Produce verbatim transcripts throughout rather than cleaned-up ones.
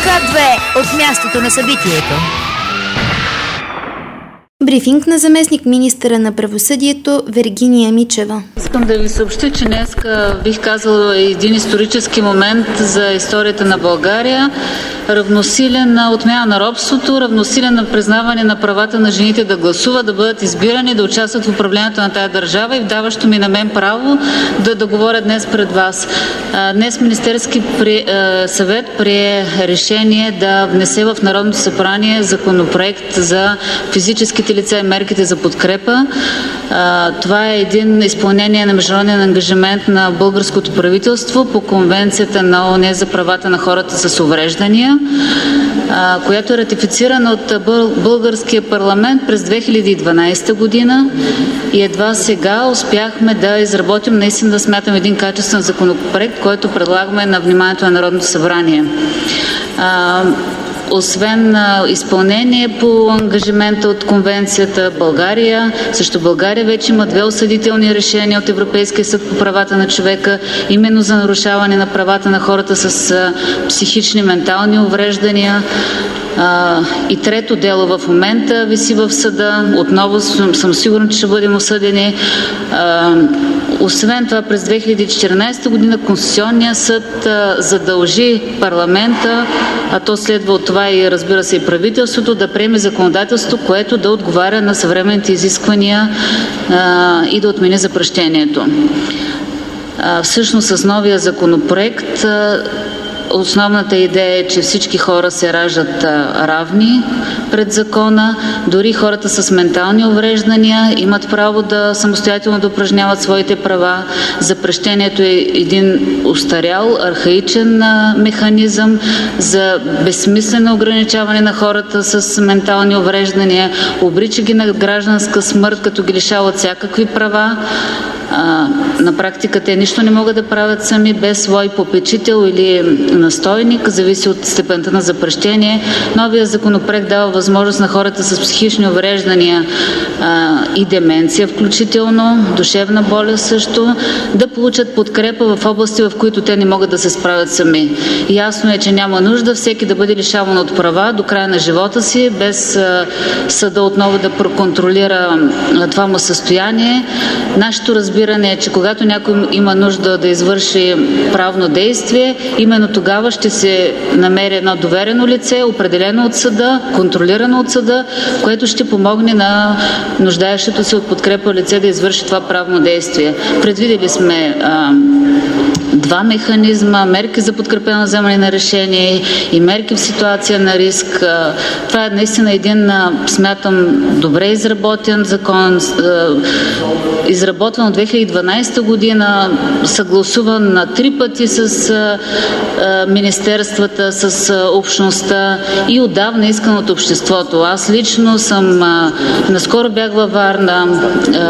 Ка две от мястото на събитието. Брифинг на заместник министъра на правосъдието Вергиния Мичева. Искам да ви съобщя, че днес бих казала един исторически момент за историята на България. Равносилен на отмяна на робството, равносилен на признаване на правата на жените да гласуват, да бъдат избирани, да участват в управлението на тая държава и даващо ми на мен право да, да говоря днес пред вас. Днес Министерски при, съвет прие решение да внесе в Народното събрание законопроект за физическите лица и мерките за подкрепа. Това е един изпълнение на международен ангажимент на българското правителство по Конвенцията на ООН за правата на хората с увреждания, която е ратифицирана от българския парламент през две хиляди и дванадесета година и едва сега успяхме да изработим, наистина да смятам, един качествен законопроект, който предлагаме на вниманието на Народното събрание. Освен а, изпълнение по ангажимента от конвенцията, България, също България вече има две осъдителни решения от Европейския съд по правата на човека, именно за нарушаване на правата на хората с а, психични, ментални увреждания. А, и трето дело в момента виси в съда. Отново съм, съм сигурна, че ще бъдем осъдени. А, освен това, през две хиляди и четиринадесета година Конституционният съд а, задължи парламента, а то следва от това и, разбира се, и правителството, да приеме законодателство, което да отговаря на съвременните изисквания а, и да отмени запрещението. А, всъщност с новия законопроект а, основната идея е, че всички хора се раждат а, равни пред закона, дори хората с ментални увреждания имат право да самостоятелно да упражняват своите права. Запрещението е един устарял, архаичен а, механизъм за безсмислено ограничаване на хората с ментални увреждания, обрича ги на гражданска смърт, като ги лишават всякакви права. А, на практика те нищо не могат да правят сами без свой попечител или настойник, зависи от степента на запрещение. Новия законопроект дава възможност на хората с психични увреждания а, и деменция, включително душевна болест също, да получат подкрепа в области, в които те не могат да се справят сами. Ясно е, че няма нужда всеки да бъде лишаван от права до края на живота си, без а, съда отново да проконтролира а, това му състояние. Нашето разбиране е, че когато някой има нужда да извърши правно действие, именно тогава ще се намери едно доверено лице, определено от съда, контролирано от съда, което ще помогне на нуждаещото се от подкрепа лице да извърши това правно действие. Предвидели сме а, два механизма, мерки за подкрепено вземане на решение и мерки в ситуация на риск. Това е наистина един, смятам, добре изработен закон, изработван от две хиляди и дванадесета година, съгласуван на три пъти с министерствата, с общността и отдавна искан от обществото. Аз лично съм, наскоро бях във Варна,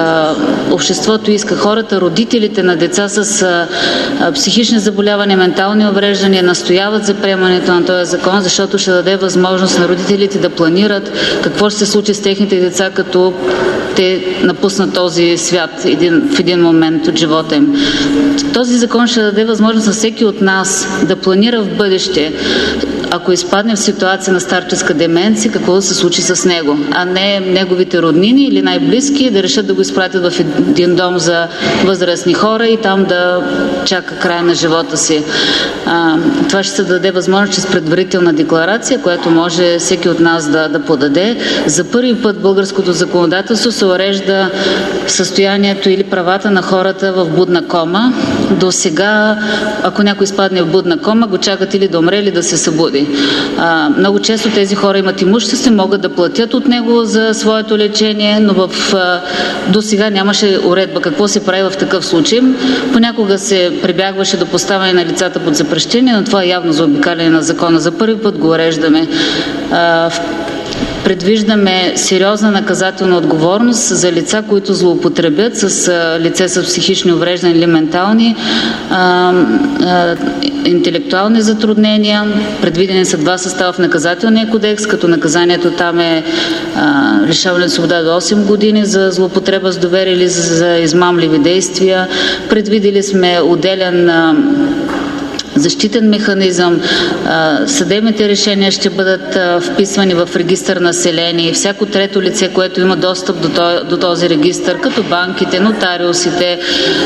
обществото иска, хората, родителите на деца с психични заболявания, ментални увреждания настояват за приемането на този закон, защото ще даде възможност на родителите да планират какво ще се случи с техните деца, като те напуснат този свят един, в един момент от живота им. Този закон ще даде възможност на всеки от нас да планира в бъдеще, ако изпадне в ситуация на старческа деменция, какво да се случи с него, а не неговите роднини или най-близки да решат да го изпратят в един дом за възрастни хора и там да чака края на живота си. А, това ще се даде възможност чрез предварителна декларация, която може всеки от нас да, да подаде. За първи път българското законодателство се урежда състоянието или правата на хората в будна кома. До сега, ако някой изпадне в будна кома, го чакат или да умре, или да се събуди. А, много често тези хора имат имущество, могат да платят от него за своето лечение, но в, а, до сега нямаше уредба какво се прави в такъв случай. Понякога се прибягваше до поставяне на лицата под запрещение, но това е явно заобикаляне на закона. За първи път го уреждаме. А, Предвиждаме сериозна наказателна отговорност за лица, които злоупотребят с а, лице с психични увреждания или ментални а, а, интелектуални затруднения. Предвидени са два състава в наказателния кодекс, като наказанието там е а, лишаване от свобода до осем години за злоупотреба с доверие или за, за измамливи действия. Предвидели сме отделен а, защитен механизъм, съдебните решения ще бъдат вписвани в регистър население. Всяко трето лице, което има достъп до този регистър, като банките, нотариусите,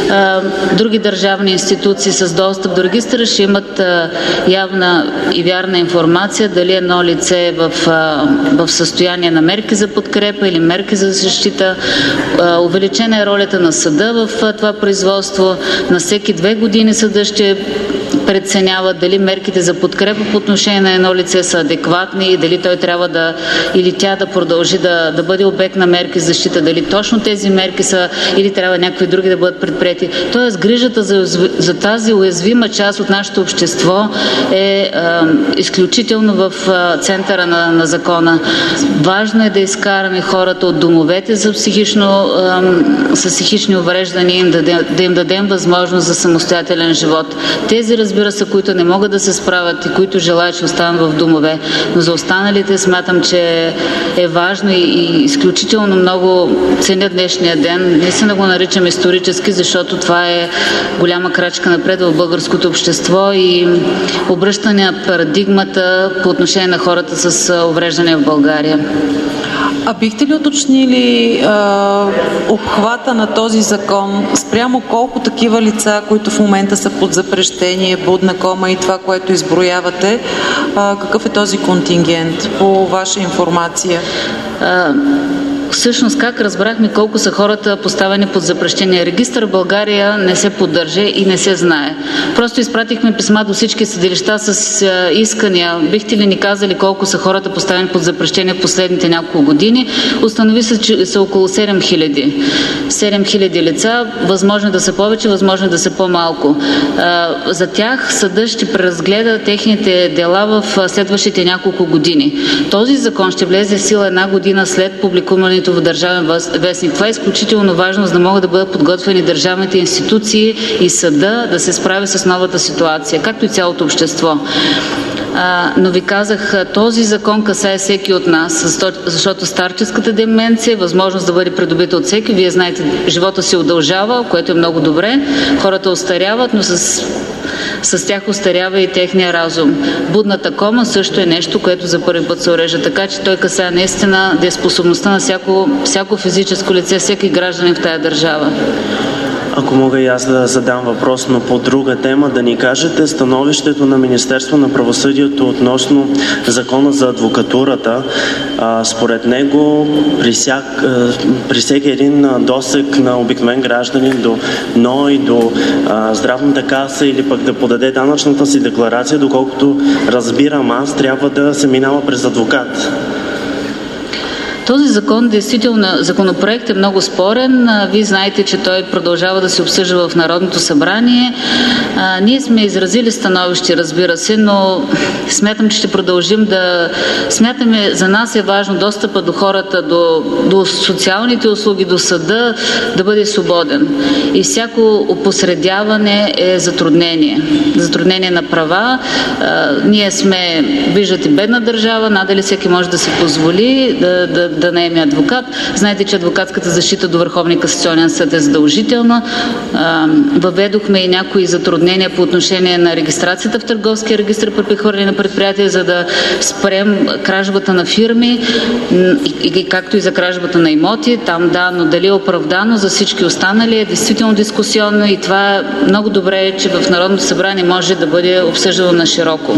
други държавни институции с достъп до регистъра, ще имат явна и вярна информация дали едно лице е в, в състояние на мерки за подкрепа или мерки за защита. Увеличена е ролята на съда в това производство. На всеки две години съда ще преценява дали мерките за подкрепа по отношение на едно лице са адекватни и дали той трябва да или тя да продължи да, да бъде обект на мерки за защита, дали точно тези мерки са или трябва някакви други да бъдат предприети. Тоест грижата за, за тази уязвима част от нашето общество е а, изключително в а, центъра на, на закона. Важно е да изкараме хората от домовете за психично, а, с психични увреждания, да, да им дадем възможност за самостоятелен живот. Тези, разбира се, които не могат да се справят и които желаят, че останат в домове. Но за останалите смятам, че е важно и, и изключително много ценя днешния ден. Наистина го наричам исторически, защото това е голяма крачка напред в българското общество и обръщане на парадигмата по отношение на хората с увреждания в България. А бихте ли уточнили а, обхвата на този закон спрямо колко такива лица, които в момента са под запрещение, будна кома и това, което изброявате, а, какъв е този контингент по ваша информация? А... Всъщност как разбрахме колко са хората поставени под запрещение? Регистър в България не се поддържа и не се знае. Просто изпратихме писма до всички съдилища с искания. Бихте ли ни казали колко са хората поставени под запрещение в последните няколко години? Установи се, че са около седем хиляди. седем хиляди лица, възможно да са повече, възможно да са по-малко. За тях съдът ще преразгледа техните дела в следващите няколко години. Този закон ще влезе в сила една година след публикуването в Държавен вестник. Това е изключително важно, за да могат да бъдат подготвени държавните институции и съда да се справи с новата ситуация, както и цялото общество. А, но ви казах, този закон касае всеки от нас, защото старческата деменция е възможност да бъде придобита от всеки. Вие знаете, живота се удължава, което е много добре. Хората остаряват, но с С тях остарява и техния разум. Будната кома също е нещо, което за първи път се урежда. Така че той касае наистина дееспособността на всяко, всяко физическо лице, всеки гражданин в тая държава. Ако мога и аз да задам въпрос, но по друга тема, да ни кажете становището на Министерство на правосъдието относно закона за адвокатурата. А, според него при, всяк, при всеки един досег на обикновен гражданин до НОИ, до а, здравната каса или пък да подаде данъчната си декларация, доколкото разбирам аз, трябва да се минава през адвокат. Този закон, действително, законопроект е много спорен. Вие знаете, че той продължава да се обсъжда в Народното събрание. А, ние сме изразили становище, разбира се, но смятам, че ще продължим да... Смятаме, за нас е важно достъпа до хората, до, до социалните услуги, до съда да бъде свободен. И всяко опосредяване е затруднение. Затруднение на права. А, ние сме, виждате, бедна държава, надали всеки може да се позволи да, да да наеме адвокат. Знаете, че адвокатската защита до Върховния касационен съд е задължителна. Въведохме и някои затруднения по отношение на регистрацията в търговския регистр при прехвърляне на предприятия, за да спрем кражбата на фирми, и, както и за кражбата на имоти. Там да, но дали е оправдано за всички останали е действително дискусионно и това много добре е, че в Народното събрание може да бъде обсъждано на широко.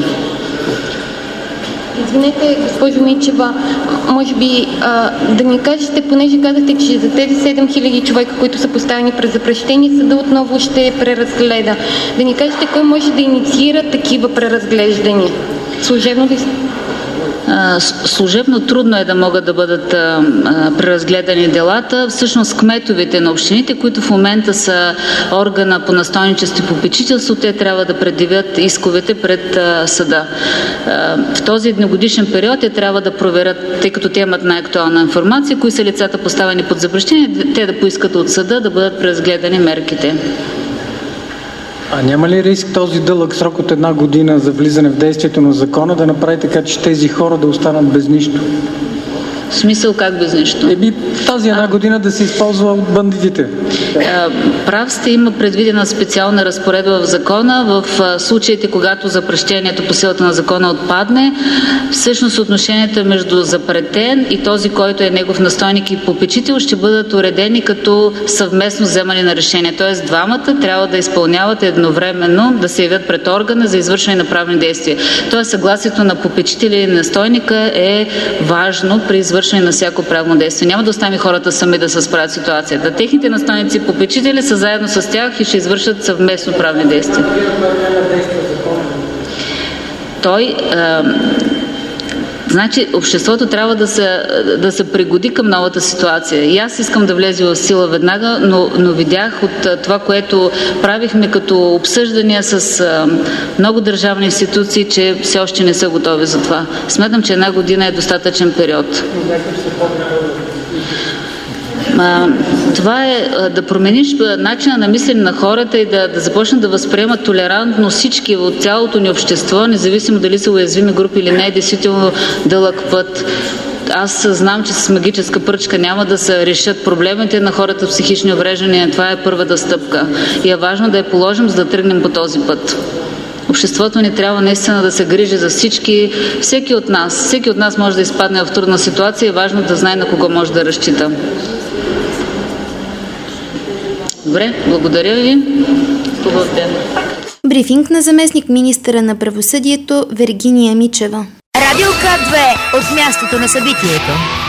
Извинете, госпожо Мичева, може би а, да ни кажете, понеже казахте, че за тези седем хиляди човека, които са поставени през запрещение, съда отново ще преразгледа. Да ни кажете, кой може да инициира такива преразглеждания? Служебно ли? Служебно трудно е да могат да бъдат а, преразгледани делата. Всъщност кметовете на общините, които в момента са органа по настойничество и попечителство, те трябва да предявят исковете пред а, съда. А, в този едногодишен период те трябва да проверят, тъй като те имат най-актуална информация, кои са лицата поставени под запрещение, те да поискат от съда да бъдат преразгледани мерките. А няма ли риск този дълъг срок от една година за влизане в действието на закона да направи така, че тези хора да останат без нищо? В смисъл как без нищо? Еби тази една година да се използва от бандитите. Прав сте, има предвидена специална разпоредба в закона в случаите, когато запрещението по силата на закона отпадне. Всъщност отношенията между запретен и този, който е негов настойник и попечител, ще бъдат уредени като съвместно вземане на решение. Тоест двамата трябва да изпълняват едновременно, да се явят пред органа за извършване на правни действия. Тоест съгласието на попечителя и настойника е важно при извършване на всяко правно действие. Няма да оставим хората сами да се справят ситуацията. Техните настойници и попечители са заедно с тях и ще извършат съвместно правни действия. Той а, Значи, обществото трябва да се, да се пригоди към новата ситуация. И аз искам да влезе в сила веднага, но, но видях от това, което правихме като обсъждания с а, много държавни институции, че все още не са готови за това. Смятам, че една година е достатъчен период. А, това е а, да промениш начина на мислене на хората и да, да започнат да възприемат толерантно всички от цялото ни общество, независимо дали са уязвими групи или не, е действително дълъг път. Аз знам, че с магическа пръчка няма да се решат проблемите на хората с психични увреждания. Това е първата стъпка. И е важно да я положим, за да тръгнем по този път. Обществото ни трябва наистина да се грижи за всички, всеки от нас. Всеки от нас може да изпадне в трудна ситуация и е важно да знае на кого може да разчита. Добре, благодаря ви. Хубав ден. Брифинг на заместник министъра на правосъдието Вергиния Мичева. Радио К две от мястото на събитието.